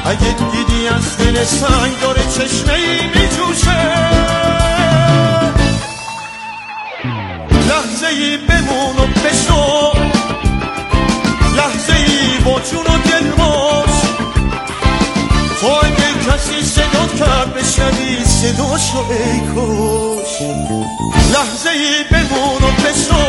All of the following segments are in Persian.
اگه دیدی از دل سنگ داره چشمه‌ای میجوشه، لحظه‌ای بمون و بشو، لحظه‌ای با جون و دل باش. تو اگه کسی صدات کرد بشنوی صداشو ای کاش. لحظه‌ای بمون و بشو،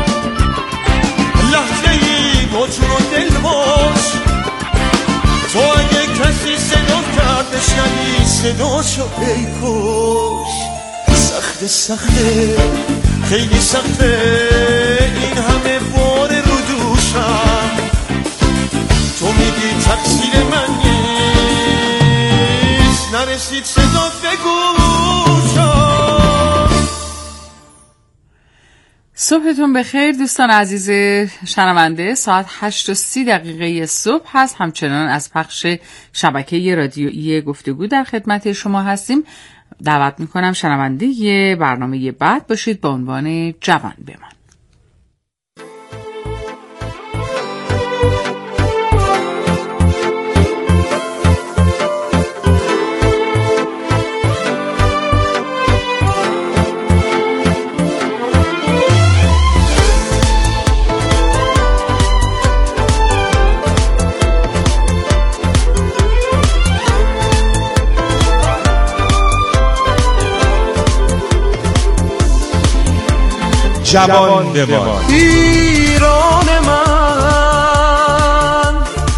لحظه‌ای با جون و دل باش. تو اگه کسی صدات کرد بشنوی صداشو ای کاش. سخته سخته خیلی سخته این همه بار رو دوشم، تو میگی تقصیر من نیست، نرسید صدات به گوشم. صبحتون بخیر دوستان عزیز شنونده. ساعت 8:30 صبح هست. همچنان از پخش شبکه رادیویی گفتگو در خدمت شما هستیم. دعوت میکنم شنونده برنامه بعد باشید با عنوان جوان بمان. جوان بمان. ایران من،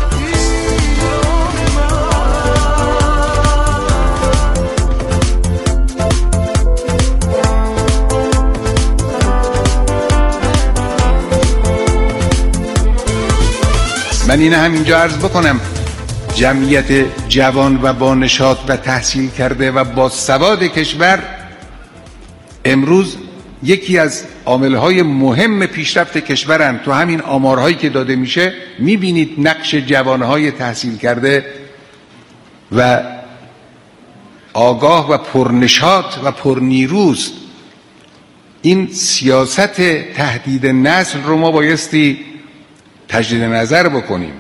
من این همینجا عرض بکنم جمعیت جوان و با نشاط و تحصیل کرده و با سواد کشور امروز یکی از عاملهای مهم پیشرفت کشورند. تو همین آمارهایی که داده میشه میبینید نقش جوانهای تحصیل کرده و آگاه و پرنشاط و پرنیروست. این سیاست تهدید نسل رو ما بایستی تجدید نظر بکنیم.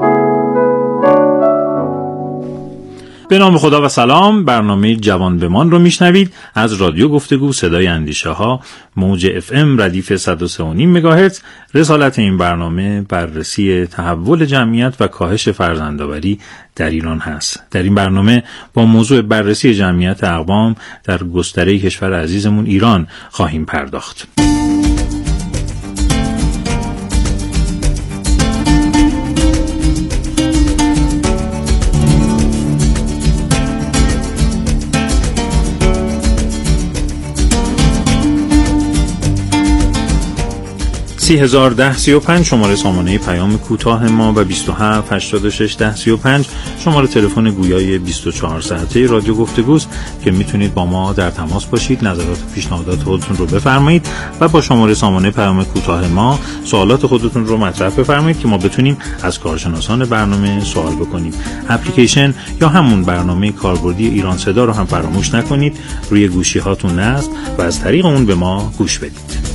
به نام خدا و سلام. برنامه جوان بمان رو میشنوید از رادیو گفتگو صدای اندیشه ها، موج FM ردیف 103.5 مگاهرتز. رسالت این برنامه بررسی تحول جمعیت و کاهش فرزندآوری در ایران هست. در این برنامه با موضوع بررسی جمعیت اقوام در گستره کشور عزیزمون ایران خواهیم پرداخت. 301035 شماره سامانه پیام کوتاه ما و 27861035 شماره تلفن گویای 24 ساعته رادیو گفتگوست که میتونید با ما در تماس باشید، نظرات و پیشنهادات خودتون رو بفرمایید و با شماره سامانه پیام کوتاه ما سوالات خودتون رو مطرح بفرمایید که ما بتونیم از کارشناسان برنامه سوال بکنیم. اپلیکیشن یا همون برنامه کاربردی ایران صدا رو هم فراموش نکنید، روی گوشی هاتون نصب و از طریق اون به ما گوش بدید.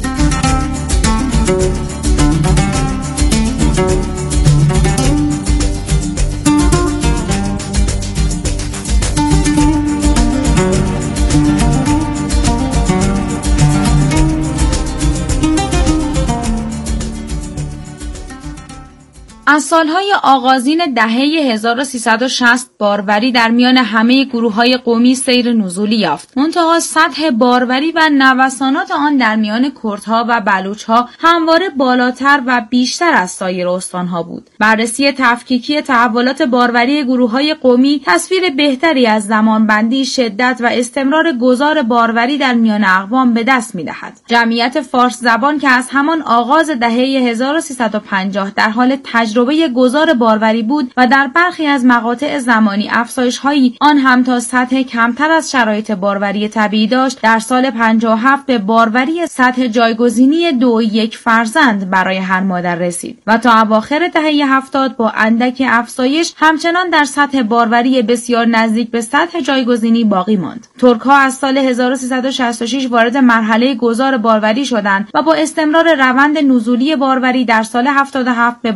از سالهای آغازین دهه 1360 باروری در میان همه گروه‌های قومی سیر نزولی یافت. منتها سطح باروری و نوسانات آن در میان کردها و بلوچ‌ها همواره بالاتر و بیشتر از سایر استان‌ها بود. بررسی تفکیکی تحولات باروری گروه‌های قومی تصویر بهتری از زمانبندی، شدت و استمرار گذار باروری در میان اقوام به دست می‌دهد. جمعیت فارس زبان که از همان آغاز دهه 1350 در حال تجربه گذار باروری بود و در برخی از مقاطع زمانی افزایش‌هایی آن هم تا سطح کمتر از شرایط باروری طبیعی داشت، در سال 57 به باروری سطح جایگزینی 2.1 فرزند برای هر مادر رسید و تا اواخر دهه 70 با اندک افزایش همچنان در سطح باروری بسیار نزدیک به سطح جایگزینی باقی ماند. ترک‌ها از سال 1366 وارد مرحله گذار باروری شدند و با استمرار روند نزولی باروری در سال 77 به باروری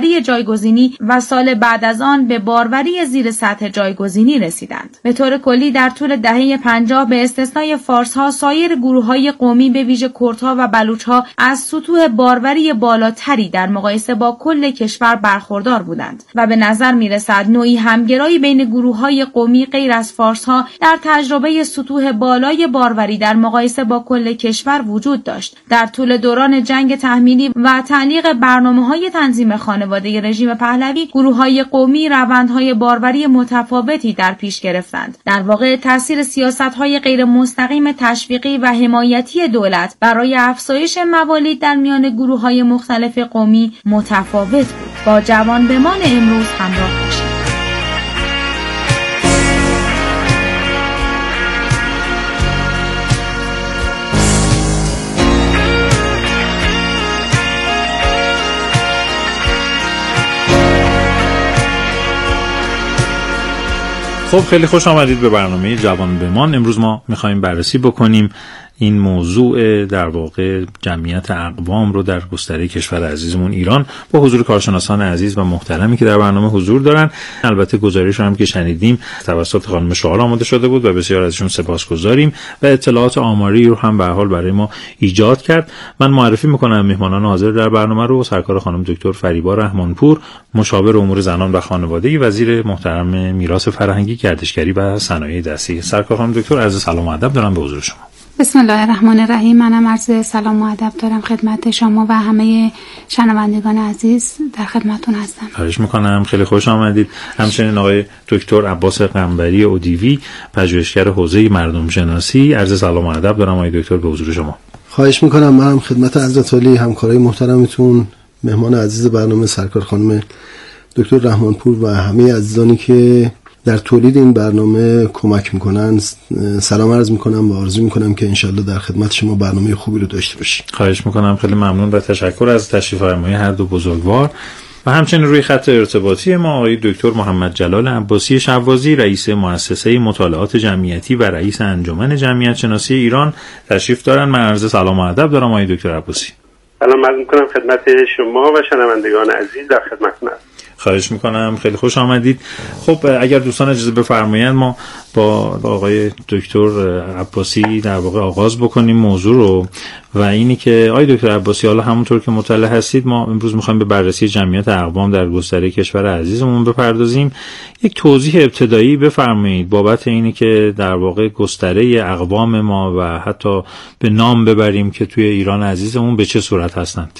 باروری جایگزینی و سال بعد از آن به باروری زیر سطح جایگزینی رسیدند. به طور کلی در طول دهه 50 به استثنای فارس‌ها سایر گروه‌های قومی به ویژه کردها و بلوچ‌ها از سطوح باروری بالاتری در مقایسه با کل کشور برخوردار بودند و به نظر می‌رسد نوعی همگرایی بین گروه‌های قومی غیر از فارس‌ها در تجربه سطوح بالای باروری در مقایسه با کل کشور وجود داشت. در طول دوران جنگ تحمیلی و تعلیق برنامه‌های تنظیم خانواده رژیم پهلوی، گروه‌های قومی روندهای باروری متفاوتی در پیش گرفتند. در واقع تاثیر سیاست‌های غیر مستقیم تشویقی و حمایتی دولت برای افزایش موالید در میان گروه‌های مختلف قومی متفاوت بود. با جوان بمان امروز همراه باشید. خب خیلی خوش آمدید به برنامه جوان بمان. امروز ما میخوایم بررسی بکنیم این موضوع در واقع جمعیت اقوام رو در گستره کشور عزیزمون ایران با حضور کارشناسان عزیز و محترمی که در برنامه حضور دارن. البته گزارش هم که شنیدیم توسط خانم شعار آماده شده بود و بسیار ازشون سپاسگزاریم و اطلاعات آماری رو هم به هر حال برای ما ایجاد کرد. من معرفی میکنم مهمانان حاضر در برنامه رو. سرکار خانم دکتر فریبا رحمانپور، مشاور امور زنان و خانواده، وزیر محترم میراث فرهنگی، گردشگری و صنایع دستی. سرکار خانم دکتر، عرض سلام و ادب دارم به حضور شما. بسم الله الرحمن الرحیم. منم عرض سلام و ادب دارم خدمت شما و همه شنوندگان عزیز، در خدمتتون هستم. خواهش میکنم، خیلی خوش آمدید. همچنین آقای دکتر عباس قنبری اودیوی، پژوهشگر حوزه مردم شناسی، عرض سلام و ادب دارم آقای دکتر به حضور شما. خواهش میکنم. منم خدمت حضرت عالی همکارای محترمتون، مهمان عزیز برنامه سرکار خانم دکتر رحمانپور و همه عزیزانی که در تولید این برنامه کمک میکنن سلام عرض میکنم و آرزو میکنم که انشالله در خدمت شما برنامه خوبی رو داشته باشیم. خواهش میکنم، خیلی ممنون و تشکر از تشریف فرمایی هر دو بزرگوار. و همچنین روی خط ارتباطی ما آقای دکتر محمد جلال عباسی شوازی، رئیس مؤسسه مطالعات جمعیتی و رئیس انجمن جمعیت شناسی ایران تشریف دارن. من عرض سلام و ادب دارم آقای دکتر عباسی. سلام عرض میکنم خدمت شما و شنوندگان عزیز، در خدمتتون هستم. خواهش میکنم، خیلی خوش آمدید. خب اگر دوستان اجازه بفرمایند ما با آقای دکتر عباسی در واقع آغاز بکنیم موضوع رو، و اینی که آقای دکتر عباسی، حالا همونطور که مطلع هستید ما امروز میخوایم به بررسی جمعیت اقوام در گستره کشور عزیزمون بپردازیم. یک توضیح ابتدایی بفرمایید بابت اینی که در واقع گستره اقوام ما و حتی به نام ببریم که توی ایران عزیزمون به چه صورت هستند.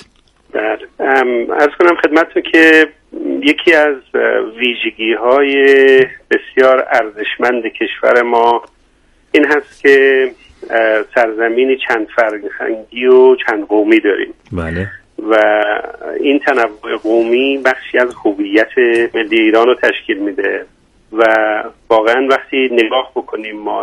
عرض کنم خدمتتون که یکی از ویژگی‌های بسیار ارزشمند کشور ما این هست که سرزمینی چند فرهنگی و چند قومی داریم. بله. و این تنوع قومی بخشی از هویت ملی ایران رو تشکیل میده و واقعا وقتی نگاه بکنیم ما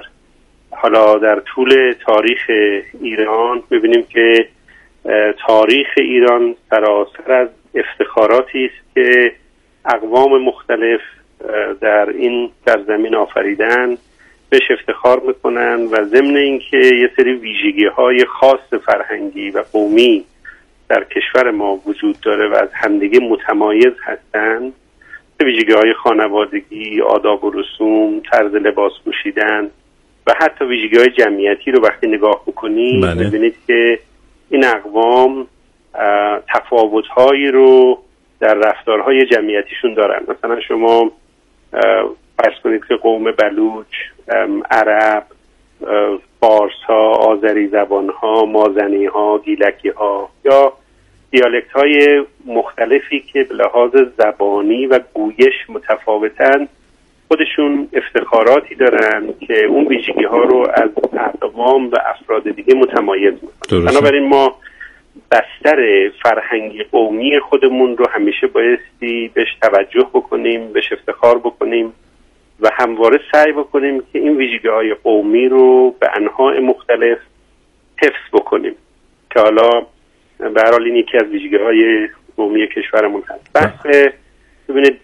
در طول تاریخ ایران می‌بینیم که تاریخ ایران سراسر از افتخاراتی است که اقوام مختلف در این سرزمین آفریدن، بهش افتخار میکنن و ضمن اینکه یه سری ویژگی‌های خاص فرهنگی و قومی در کشور ما وجود داره و از همدیگه متمایز هستن، ویژگی‌های خانوادگی، آداب و رسوم، طرز لباس پوشیدن و حتی ویژگی‌های جمعیتی رو وقتی نگاه بکنید می‌بینید که این اقوام تفاوت‌هایی رو در رفتارهای جمعیتیشون دارن. مثلا شما فرض کنید که قوم بلوچ، عرب، فارس‌ها، آذری زبان‌ها، مازنی‌ها، گیلکی‌ها یا دیالکت‌های مختلفی که به لحاظ زبانی و گویش متفاوتن، خودشون افتخاراتی دارن که اون ویژگی‌ها رو از اقوام و افراد دیگه متمایز می‌کنه. بنابراین ما بستر فرهنگی قومی خودمون رو همیشه بایستی بهش توجه بکنیم، بهش افتخار بکنیم و همواره سعی بکنیم که این ویژگی‌های قومی رو به انواع مختلف حفظ بکنیم که حالا به هر حال این یکی از ویژگی‌های قومی کشورمون هست. ببینید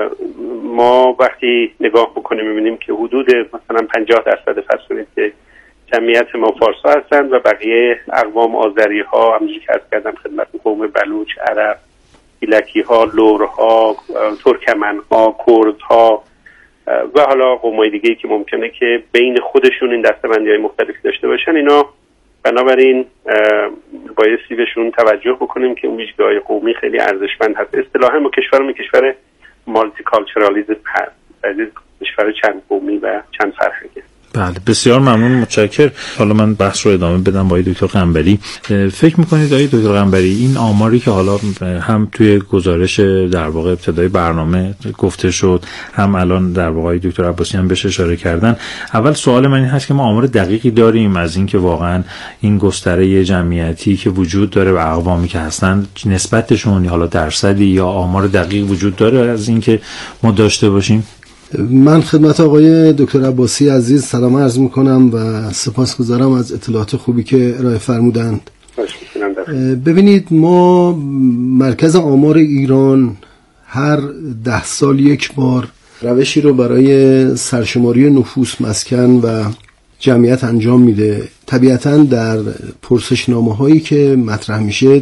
ما وقتی نگاه بکنیم می‌بینیم که حدود مثلا 50% فرض کنید که جمعیت ما فارس‌ها هستند و بقیه اقوام آذری‌ها، همونجوری که عرض کردم خدمت قوم بلوچ، عرب گیلکی ها، لورها، ترکمن ها، کرد ها و حالا قومای دیگه‌ای که ممکنه که بین خودشون این دسته‌بندی های مختلفی داشته باشن. اینا بنابراین بایستی بهشون توجه بکنیم که اون ویژگی‌های قومی خیلی ارزشمند هست. اصطلاحاً ما کشورمون کشور مالتی کالچرالیسم هست، یعنی کشور چند قومی و چند فرهنگی. بله، بسیار ممنون، متشکرم. حالا من بحث رو ادامه بدم با دکتر قنبری. فکر می‌کنید دکتر قنبری این آماری که حالا هم توی گزارش در واقع ابتدای برنامه گفته شد، هم الان در واقع دکتر عباسی هم بهش اشاره کردن، اول سوال من این هست که ما آمار دقیقی داریم از این که واقعا این گستره جمعیتی که وجود داره و اقوامی که هستن نسبتشون حالا درصدی یا آمار دقیق وجود داره از این که ما داشته باشیم؟ من خدمت آقای دکتر عباسی عزیز سلام عرض میکنم و سپاسگزارم از اطلاعات خوبی که ارائه فرمودند. ببینید، ما مرکز آمار ایران هر 10 سال یک بار روشی رو برای سرشماری نفوس، مسکن و جمعیت انجام میده. طبیعتاً در پرسشنامه هایی که مطرح میشه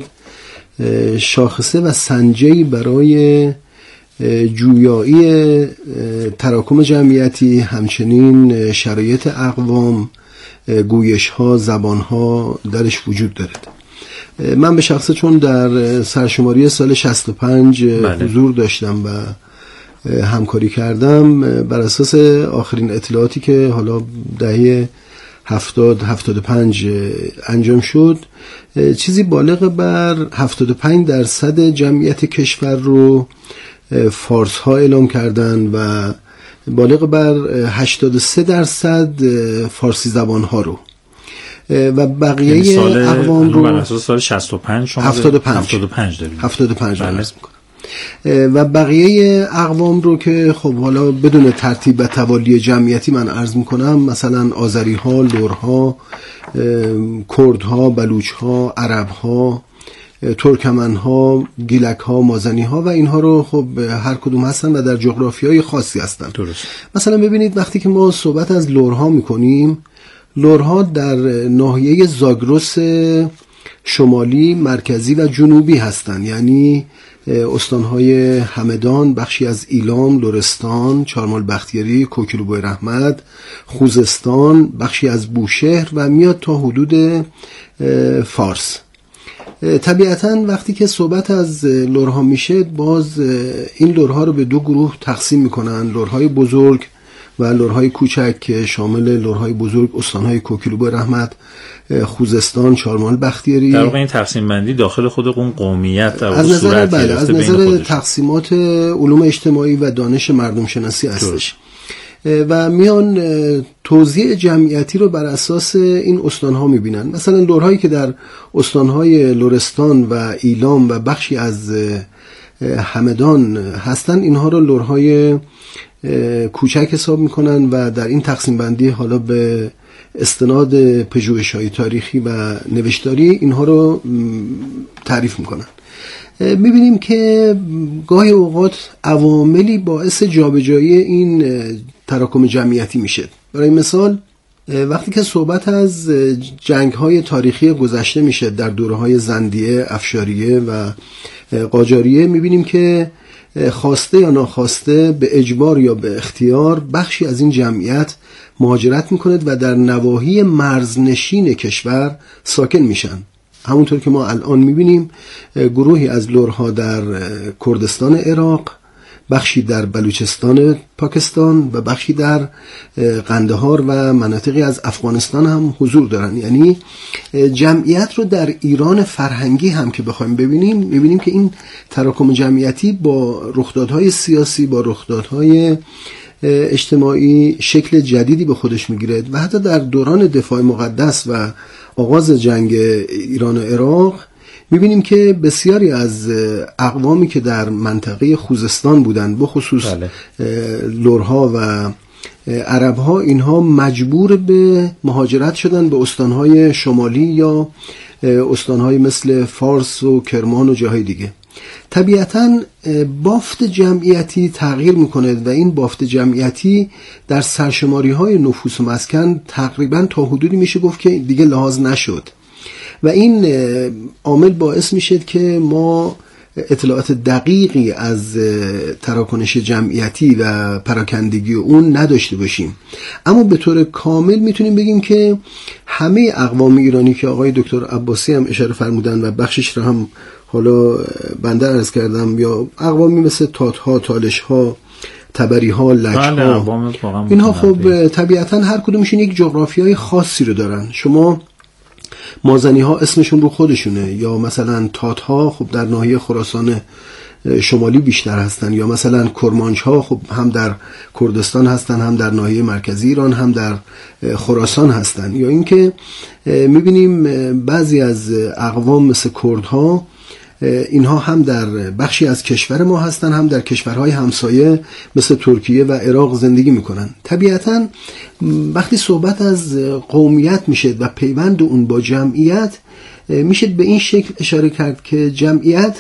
شاخصه و سنجه‌ای برای جویایی تراکم جمعیتی، همچنین شرایط اقوام، گویش ها، زبان ها درش وجود دارد. من به شخصه چون در سرشماری سال 65 حضور داشتم و همکاری کردم، بر اساس آخرین اطلاعاتی که حالا دهه 70-75 انجام شد، چیزی بالغ بر 75% جمعیت کشور رو فارس ها اعلام کردن و بالغ بر 83% فارسی زبان ها رو و بقیه اقوام رو بر اساس سال 65 شما 75 داریم 75 عرض میکنم و بقیه اقوام رو که خب حالا بدون ترتیب و توالی جمعیتی من عرض میکنم، مثلا آذری ها، لورها، کرد ها، بلوچ ها، عرب ها، ترکمن ها، گیلک ها، مازنی ها و اینها رو خب هر کدوم هستن و در جغرافیای خاصی هستن. درست. مثلا ببینید وقتی که ما صحبت از لورها میکنیم، لورها در ناحیه زاگرس شمالی، مرکزی و جنوبی هستن، یعنی استانهای همدان، بخشی از ایلام، لرستان، چهارمال بختیاری، کوکیلوبوی رحمت، خوزستان، بخشی از بوشهر و میاد تا حدود فارس. طبیعتاً وقتی که صحبت از لرها میشه، باز این لرها رو به دو گروه تقسیم میکنن، لرهای بزرگ و لرهای کوچک که شامل لرهای بزرگ استانهای کوکیلوبوی رحمت، خوزستان، چهارمال بختیاری. در واقع این تقسیم بندی داخل خود اون قومیت از نظر از نظر تقسیمات علوم اجتماعی و دانش مردم شناسی هستش و میان توزیع جمعیتی رو بر اساس این استانها میبینن. مثلا لرهایی که در استانهای لرستان و ایلام و بخشی از همدان هستن، اینها رو لرهای کوچک حساب میکنن و در این تقسیم بندی حالا به استناد پژوهش‌های تاریخی و نوشتاری اینها رو تعریف میکنن. میبینیم که گاهی اوقات عواملی باعث جابجایی این تراکم جمعیتی میشه. برای مثال وقتی که صحبت از جنگ‌های تاریخی گذشته میشه در دوره‌های زندیه، افشاریه و قاجاریه، میبینیم که خواسته یا ناخواسته، به اجبار یا به اختیار، بخشی از این جمعیت مهاجرت میکنه و در نواحی مرزنشین کشور ساکن میشن. همونطور که ما الان میبینیم گروهی از لرها در کردستان عراق، بخشی در بلوچستان پاکستان و بخشی در قندهار و مناطقی از افغانستان هم حضور دارن. یعنی جمعیت رو در ایران فرهنگی هم که بخوایم ببینیم، میبینیم که این تراکم جمعیتی با رخدادهای سیاسی، با رخدادهای اجتماعی شکل جدیدی به خودش میگیره و حتی در دوران دفاع مقدس و آغاز جنگ ایران و عراق میبینیم که بسیاری از اقوامی که در منطقه خوزستان بودند، بخصوص لرها و عربها، اینها مجبور به مهاجرت شدن به استانهای شمالی یا استانهای مثل فارس و کرمان و جاهای دیگه. طبیعتاً بافت جمعیتی تغییر میکنه و این بافت جمعیتی در سرشماری های نفوس و مسکن تقریباً تا حدودی میشه گفت که دیگه لحاظ نشد و این عامل باعث میشه که ما اطلاعات دقیقی از تراکنش جمعیتی و پراکندگی اون نداشته باشیم. اما به طور کامل میتونیم بگیم که همه اقوام ایرانی که آقای دکتر عباسی هم اشاره فرمودن و بخشش را هم حالا بنده عرض کردم، یا اقوامی مثل تات‌ها، تالش‌ها، تبری‌ها، لج‌ها، اینها خب طبیعتاً هر کدومشون یک جغرافیای خاصی رو دارن. شما مازنی‌ها اسمشون رو خودشونه، یا مثلا تات‌ها خب در ناحیه خراسان شمالی بیشتر هستن، یا مثلا کرمانش‌ها خب هم در کردستان هستن، هم در ناحیه مرکزی ایران، هم در خراسان هستن. یا اینکه می‌بینیم بعضی از اقوام مثل کردها اینها هم در بخشی از کشور ما هستن، هم در کشورهای همسایه مثل ترکیه و عراق زندگی میکنن. طبیعتاً وقتی صحبت از قومیت میشه و پیوند اون با جمعیت، میشه به این شکل اشاره کرد که جمعیت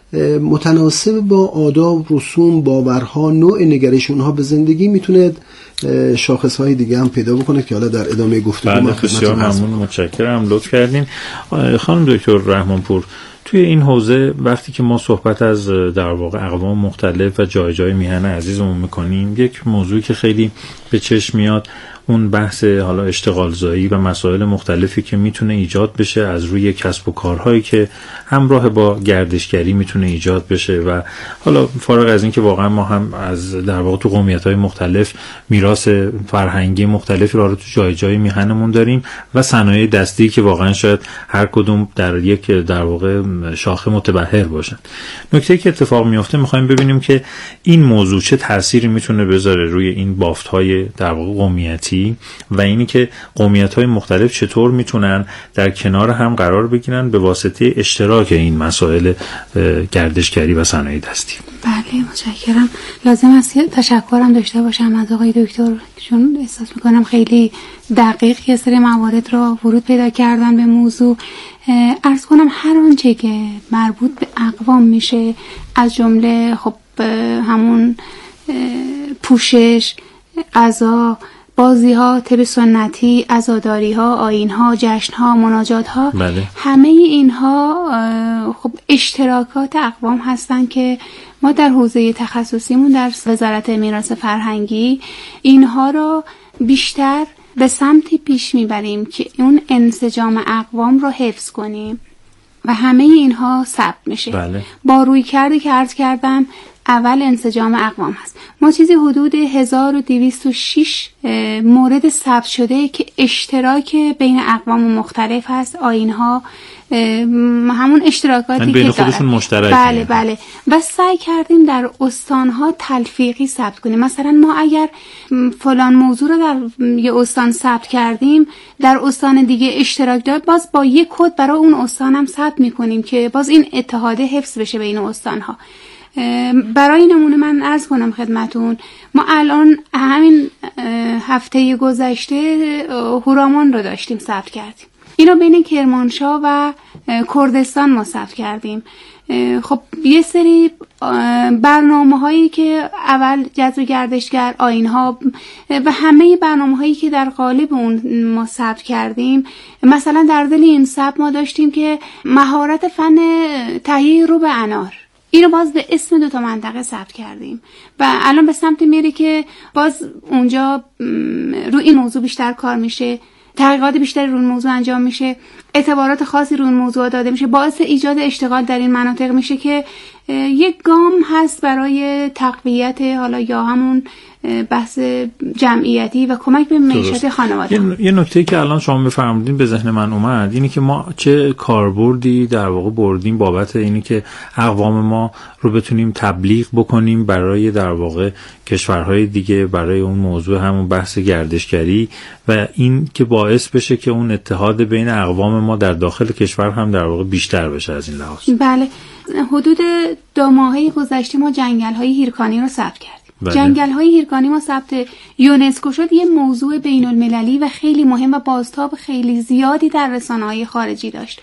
متناسب با آداب، رسوم، باورها، نوع نگرش اونها به زندگی میتونه شاخصهای دیگه هم پیدا بکنه که حالا در ادامه گفتگو ما بسیار ممنون، متشکرم، لطف کردین. خانم دکتر رحمانپور، توی این حوزه وقتی که ما صحبت از در واقع اقوام مختلف و جای جای میهن عزیزمون میکنیم، یک موضوعی که خیلی به چشم میاد اون بحث حالا اشتغالزایی و مسائل مختلفی که میتونه ایجاد بشه از روی کسب و کارهایی که همراه با گردشگری میتونه ایجاد بشه. و حالا فارغ از این که واقعا ما هم از در واقع تو قومیت‌های مختلف میراث فرهنگی مختلفی رو تو جای جای میهنمون داریم و صنایع دستی که واقعا شاید هر کدوم در یک در واقع شاخه متبحر باشن. نکته‌ای که اتفاق میفته می‌خوایم ببینیم که این موضوع چه تأثیری میتونه بذاره روی این بافت‌های در واقع قومیتی و اینی که قومیت‌های مختلف چطور میتونن در کنار هم قرار بگیرن به واسطه اشتراک این مسائل گردشگری و صنایع دستی. بله، متشکرم. لازم است تشکرم داشته باشم از آقای دکتر، چون احساس میکنم خیلی دقیق یه سری موارد را ورود پیدا کردن به موضوع. عرض کنم هر آنچه که مربوط به اقوام میشه، از جمله خب همون پوشش، غذا، بازی ها، طب سنتی، عزاداری ها، آیین ها، جشن ها، مناجات ها، بله. همه اینها خب اشتراکات اقوام هستن که ما در حوزه تخصصیمون در وزارت میراث فرهنگی اینها رو بیشتر به سمتی پیش میبریم که اون انسجام اقوام رو حفظ کنیم و همه اینها ثبت میشه. بله. با رویکردی که عرض کردم، اول انسجام اقوام هست. ما چیزی حدود 1206 مورد ثبت شده که اشتراک بین اقوام مختلف هست. آیین‌ها همون اشتراکاتی بین که خودشون مشترکه. بله بله. و سعی کردیم در استان‌ها تلفیقی ثبت کنیم. مثلا ما اگر فلان موضوع رو در یه استان ثبت کردیم، در استان دیگه اشتراک داره، باز با یک کد برای اون استان هم ثبت می‌کنیم که باز این اتحاد حفظ بشه بین استان‌ها. برای نمونه من عرض کنم خدمتون، ما الان همین هفته گذشته هورامان رو داشتیم ثبت کردیم. اینو بین کرمانشاه و کردستان ما ثبت کردیم. خب یه سری برنامه هایی که اول جذب گردشگر، آیین ها و همه برنامه هایی که در قالب اون ما ثبت کردیم، مثلا در دل این ثبت ما داشتیم که مهارت فن تهیه رو به انار، اینو باز به اسم 2 منطقه ثبت کردیم و الان به سمت میره که باز اونجا رو این موضوع بیشتر کار میشه، تحقیقات بیشتری روی موضوع انجام میشه، اعتبارات خاصی روی موضوع داده میشه، باعث ایجاد اشتغال در این مناطق میشه که یک گام هست برای تقویت حالا یا همون بحث جمعیتی و کمک به معیشت خانواده. یه نکته که الان شما بفرمودین به ذهن من اومد، اینی که ما چه کاربردی در واقع بردیم بابت اینی که اقوام ما رو بتونیم تبلیغ بکنیم برای در واقع کشورهای دیگه برای اون موضوع همون بحث گردشگری و این که باعث بشه که اون اتحاد بین اقوام ما در داخل کشور هم در واقع بیشتر بشه از این لحاظ. بله، حدود 2 ماهه گذشته ما جنگل‌های هیرکانی رو ثبت کردیم. بله. جنگل‌های هیرکانی ما ثبت یونسکو شد، یه موضوع بین‌المللی و خیلی مهم و بازتاب خیلی زیادی در رسانه‌های خارجی داشت،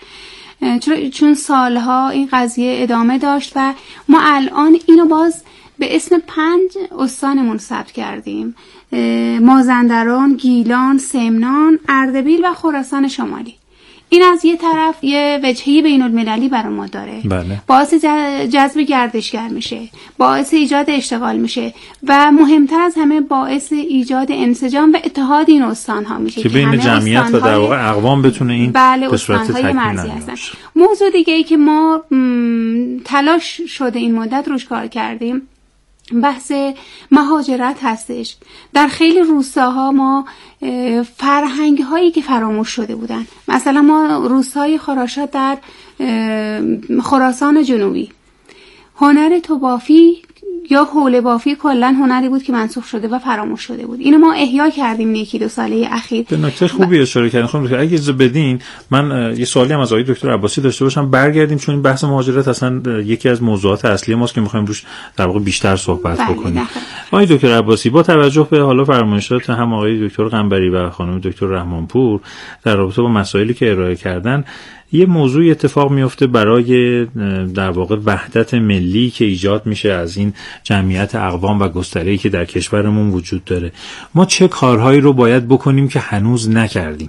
چون سالها این قضیه ادامه داشت و ما الان اینو باز به اسم 5 استانمون ثبت کردیم: مازندران، گیلان، سمنان، اردبیل و خراسان شمالی. این از یه طرف یه وجهه بین المللی برای ما داره. بله. باعث جذب گردشگر میشه، باعث ایجاد اشتغال میشه و مهمتر از همه باعث ایجاد انسجام و اتحاد این استان‌ها میشه که بین جمعیت و در واقع اقوام بتونه این به صورت تکمیل هستن. موضوع دیگه ای که ما تلاش شده این مدت روش کار کردیم بحث مهاجرت هستش. در خیلی روستاها ما فرهنگ هایی که فراموش شده بودن، مثلا ما روستای خراشات در خراسان جنوبی، هنر توبافی یا حوله بافی کلا هنری بود که منسوخ شده و فراموش شده بود. اینو ما احیا کردیم یکی دو ساله اخیر. به نکته خوبی اشاره کردین خانم دکتر. اگه اجازه بدین من یه سوالی هم از آقای دکتر عباسی داشته باشم، برگردیم چون این بحث مهاجرت اصلا یکی از موضوعات اصلی ماست که می‌خوایم روش در واقع بیشتر صحبت بکنیم. آقای دکتر عباسی، با توجه به حالا فرمایشات هم آقای دکتر قنبری و خانم دکتر رحمانپور در رابطه با مسائلی که ارائه کردن، یه موضوع اتفاق میفته برای در واقع وحدت ملی که ایجاد میشه از این جمعیت اقوام و گستره‌ای که در کشورمون وجود داره. ما چه کارهایی رو باید بکنیم که هنوز نکردیم؟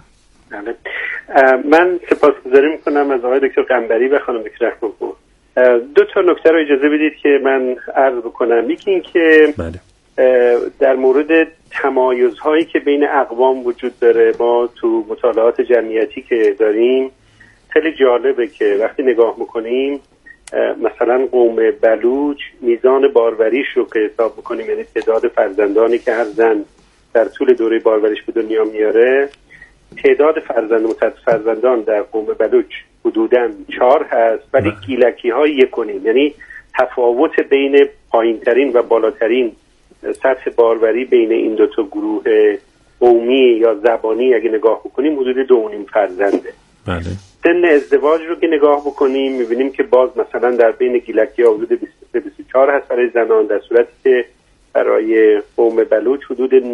من سپاسگزاری میکنم از آقای دکتر قنبری و خانم دکتر رحمانپور. دو تا نکته رو اجازه بدید که من عرض بکنم. یکی این که بله. در مورد تمایزهایی که بین اقوام وجود داره، ما تو مطالعات جمعیتی که داریم خیلی جالبه که وقتی نگاه میکنیم مثلا قوم بلوچ میزان باروریش رو که حساب میکنیم، یعنی تعداد فرزندانی که هر زن در طول دوره باروریش به دنیا میاره، تعداد فرزندان در قوم بلوچ حدوداً 4 هست، ولی گیلکی های 1.5، یعنی تفاوت بین پایینترین و بالاترین سطح باروری بین این دو تا گروه قومی یا زبانی اگه نگاه بکنیم حدود 2.5 فرزنده. بله. سن ازدواج رو که نگاه بکنیم میبینیم که باز مثلا در بین گیلکی ها حدود 23-24 هست برای زنان، در صورتی که برای قوم بلوچ حدود 19-19.5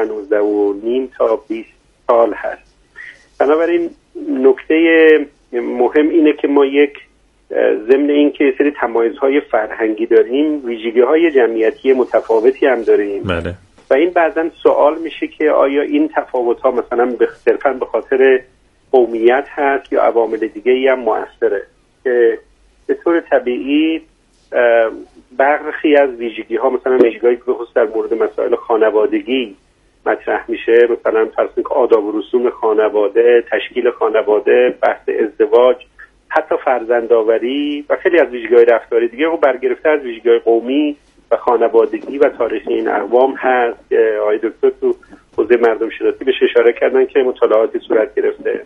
تا 20 سال هست. بنابراین نکته مهم اینه که ما یک ضمن این که سری تمایزهای فرهنگی داریم، ویژگی‌های جمعیتی متفاوتی هم داریم. بله. و این بعضا سوال میشه که آیا این تفاوت‌ها مثلا صرفاً به خاطر قومیت هست یا عوامل دیگه‌ای هم مؤثره که به طور طبیعی برخی از ویژگی‌ها مثلا ویژگی‌هایی که بخصوص در مورد مسائل خانوادگی مطرح میشه، مثلا فرض کنید آداب و رسوم خانواده، تشکیل خانواده، بحث ازدواج، حتی فرزندآوری و خیلی از ویژگی‌های رفتاری دیگه رو برگرفته از ویژگی‌های قومی و خانوادگی و تاریخی این اقوام هست که آقای دکتر تو حوزه مردم شناسی بهش اشاره کردن که مطالعاتی صورت گرفته.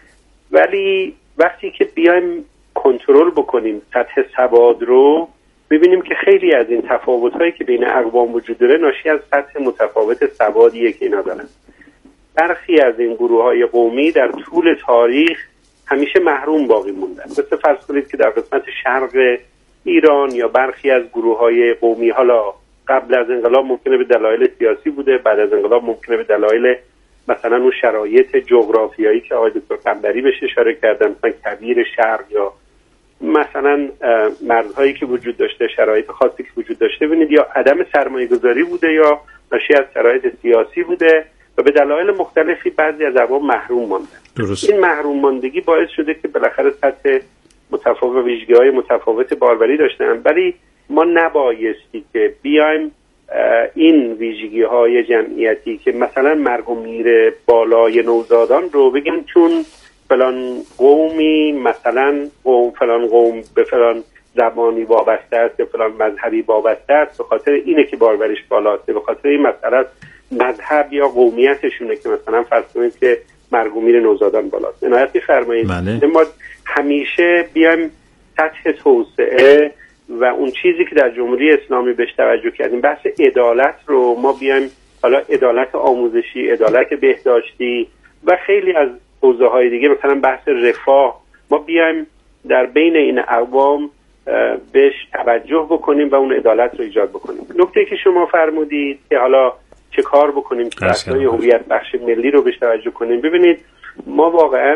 ولی وقتی که بیایم کنترل بکنیم سطح سواد رو، ببینیم که خیلی از این تفاوت‌هایی که بین اقوام وجود داره ناشی از سطح متفاوت سوادیه که اینا دارن. برخی از این گروه‌های قومی در طول تاریخ همیشه محروم باقی موندن. مثل فرض کنید که در قسمت شرق ایران یا برخی از گروه‌های قومی، حالا قبل از انقلاب ممکنه به دلایل سیاسی بوده، بعد از انقلاب ممکنه به دلایل مثلا اون شرایط جغرافیایی که آقای دکتر قنبری بهش اشاره کردن، مثلا کویر شرق یا مثلا مرزهایی که وجود داشته، شرایط خاصی که وجود داشته، ببینید یا عدم سرمایه‌گذاری بوده یا ناشی از شرایط سیاسی بوده و به دلایل مختلفی بعضی از اقوام محروم ماندن. درست. این محروم ماندگی باعث شده که بالاخره سطح متفاوت و ویژگی‌های متفاوت باروری داشتن، ولی ما نبایستی که بیایم این ویژگی‌های جمعیتی که مثلا مرگ و میر بالای نوزادان رو بگیم چون فلان قومی مثلا فلان قوم به فلان زبانی وابسته است یا فلان مذهبی وابسته است، به خاطر اینه که باروریش بالاست، به خاطر این مسئله مذهب یا قومیتشونه که مثلا فرض کنید که مرگ و میر نوزادان بالاست. عنایت فرمایید. بله. ما همیشه بیایم سطح توسعه و اون چیزی که در جمهوری اسلامی بهش توجه کردیم، بحث عدالت رو ما بیایم، حالا عدالت آموزشی، عدالت بهداشتی و خیلی از حوزه‌های دیگه، مثلا بحث رفاه، ما بیایم در بین این اقوام بهش توجه بکنیم و اون عدالت رو ایجاد بکنیم. نکته که شما فرمودید که حالا چه کار بکنیم که بحث‌های هویت بخش ملی رو بهش توجه کنیم، ببینید ما واقعاً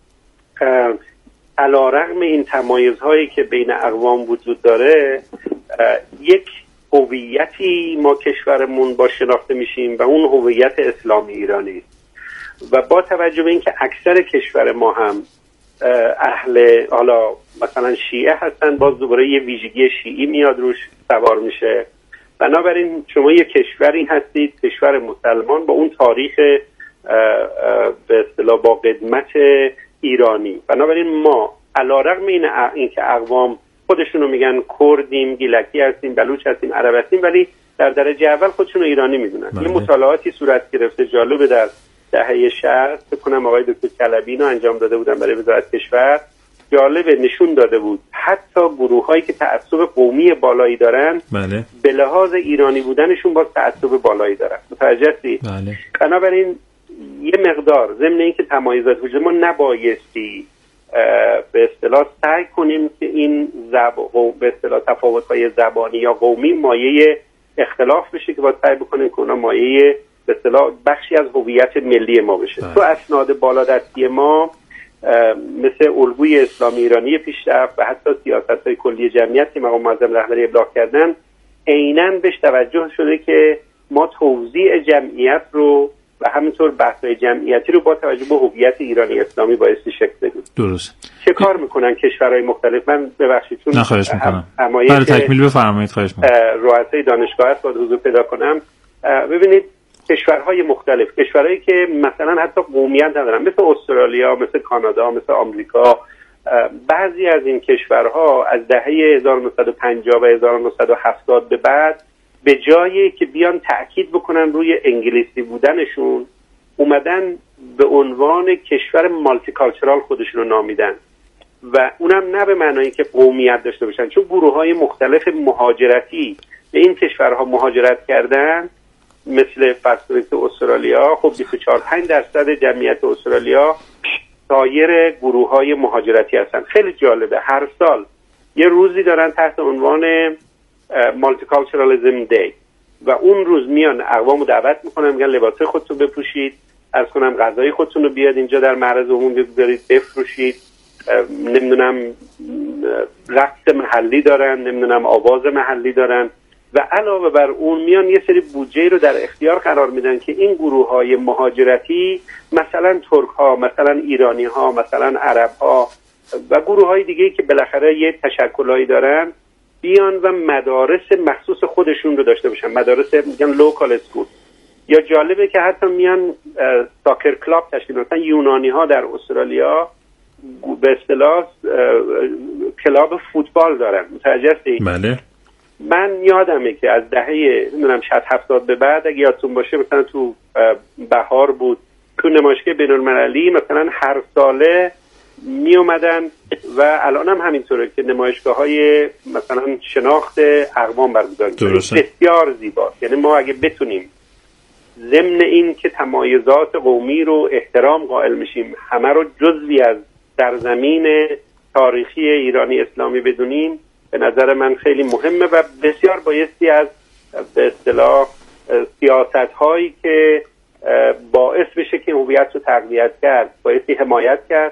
علی‌رغم این تمایزهایی که بین اقوام وجود داره، یک هویتی ما کشورمون با شناخته میشیم و اون هویت اسلامی ایرانی و با توجه به اینکه اکثر کشور ما هم اهل حالا مثلا شیعه هستن، باز دوباره یه ویژگی شیعی میاد روش سوار میشه. بنابراین شما یه کشوری هستید، کشور مسلمان با اون تاریخ به اصطلاح با قدمت ایرانی. بنابراین ما علیرغم این که اقوام خودشونو میگن کردیم، گیلکی هستیم، بلوچ هستیم، عرب هستیم، ولی در درجه اول خودشونو ایرانی میدونن. یه مطالعاتی صورت گرفته جالبه در دهه 60، فکر کنم آقای دکتر کلبی اینو انجام داده بودن برای وزارت کشور. جالبه نشون داده بود حتی گروهایی که تعصب قومی بالایی دارن به لحاظ ایرانی بودنشون باز تعصب بالایی دارن. متوجه هستی؟ بنابراین یه مقدار ضمن اینکه تمایزات وجود ما نبایستی به اصطلاح سعی کنیم که این به اصطلاح تفاوت‌های زبانی یا قومی مایه اختلاف بشه که باید سعی بکنیم که اونا مایه به اصطلاح بخشی از هویت ملی ما بشه. تو اسناد بالادستی ما مثل الگوی اسلامی ایرانی پیشرفت و حتی سیاست‌های کلی جمعیت که مقام معظم رهبری ابلاغ کردن عیناً بهش توجه شده که ما توزیع جمعیت رو و همینطور بحث‌های جمعیتی رو با توجه به هویت ایرانی اسلامی بایستی شکل بدیم. درست. چه کار میکنن کشورهای مختلف؟ من ببخشید چون خواهش میکنم. برای تکمیل بفرمایید. خواهش میکنم. رؤسای دانشگاه است باید حضور پیدا کنم. ببینید کشورهای مختلف، کشورهایی که مثلا حتی قومیت ندارن مثل استرالیا، مثل کانادا، مثل آمریکا، بعضی از این کشورها از دهه 1950 و 1970 به بعد به جایی که بیان تأکید بکنن روی انگلیسی بودنشون اومدن به عنوان کشور مالتی کالچرال خودشون رو نامیدن و اونم نه به معنای که قومیت داشته باشن، چون گروه‌های مختلف مهاجرتی به این کشورها مهاجرت کردن مثل فرض کنید استرالیا. خب 24-5% جمعیت استرالیا سایر گروه‌های مهاجرتی هستن. خیلی جالبه هر سال یه روزی دارن تحت عنوان مالتیکالچرالیسم دی و اون روز میان اقوامو دعوت میکنن میگن لباسه خودتون بپوشید، عرض کنم غذای خودتون رو بیاد اینجا در معرض عموم بگذارید بفروشید، نمیدونم رقص محلی دارن، نمیدونم آواز محلی دارن و علاوه بر اون میان یه سری بودجه رو در اختیار قرار میدن که این گروه‌های مهاجرتی مثلا ترک‌ها، مثلا ایرانی‌ها، مثلا عرب‌ها و گروه‌های دیگه‌ای که بالاخره یه تشکلایی دارن بیان و مدارس مخصوص خودشون رو داشته باشن، مدارس میگن لوکال اسکول. یا جالبه که حتی میان ساکر کلاب تشکیل میدن. یونانی‌ها در استرالیا به اصطلاح کلاب فوتبال دارن. متوجه هستی؟ بله. من یادمه که از دهه 60-70 به بعد اگه یادتون باشه مثلا تو بهار بود تو نمایشگاه بین‌المللی مثلا هر ساله می اومدن و الان هم همینطوره که نمایشگاه‌های مثلا شناخت اقوام برگزار می‌کنن. بسیار زیبا. یعنی ما اگه بتونیم ضمن این که تمایزات قومی رو احترام قائل میشیم همه رو جزوی از سرزمین تاریخی ایرانی اسلامی بدونیم به نظر من خیلی مهمه و بسیار بایستی از به اصطلاح سیاست‌هایی که باعث بشه که هویت رو تقویت کرد بایستی حمایت کرد.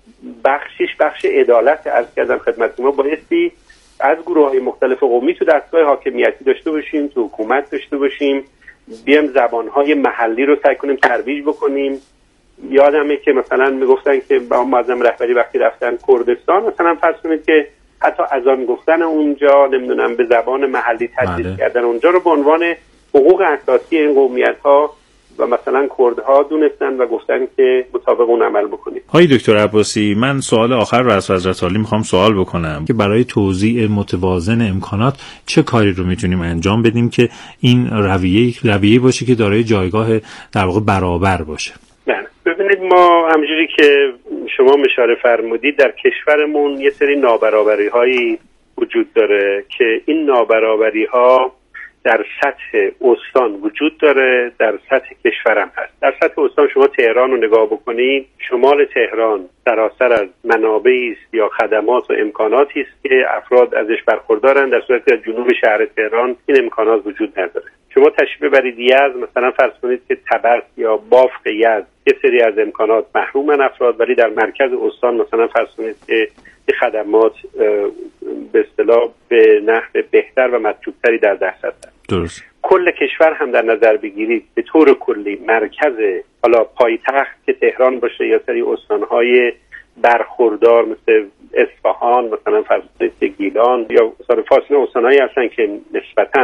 بخشش بخش عدالت عرض کردم خدمت ما، بایستی از گروه‌های مختلف قومی تو دستگاه حاکمیتی داشته باشیم، تو حکومت داشته باشیم، بیام زبان‌های محلی رو سعی کنیم ترویج بکنیم. یادمه که مثلا میگفتن که با معظم رهبری وقتی رفتن کردستان مثلا فرض کنید که حتی اذان گفتن اونجا نمیدونم به زبان محلی تدریس کردن اونجا رو به عنوان حقوق اساسی این قومیت‌ها و مثلا کردها دونستن و گفتن که مطابق اون عمل بکنید. های دکتر عباسی، من سوال آخر رو از حضرت عالی میخوام سوال بکنم که برای توزیع متوازن امکانات چه کاری رو میتونیم انجام بدیم که این رویه باشه که دارای جایگاه در واقع برابر باشه؟ ببینید ما همونجوری که شما اشاره فرمودید در کشورمون یه سری نابرابری‌هایی وجود داره که این نابرابری‌ها در سطح استان وجود داره، در سطح کشورم هست. در سطح استان شما تهران رو نگاه بکنید، شمال تهران سراسر از منابعی است یا خدمات و امکاناتی است که افراد ازش برخوردارن، در صورتی از جنوب شهر تهران این امکانات وجود نداره. شما تشریف ببرید یزد مثلا فرض کنید که تبت یا بافق یزد یه سری از امکانات محرومن افراد، ولی در مرکز استان مثلا فرض کنید که خدمات به اصطلاح به نحو بهتر و مطلوبتری در دسترس هست. درست. کل کشور هم در نظر بگیرید به طور کلی مرکز حالا پایتخت که تهران باشه یا سری استانهای برخوردار مثل اصفهان، مثلا فرض گیلان یا استان فارس، استانهایی هستن که نسبتاً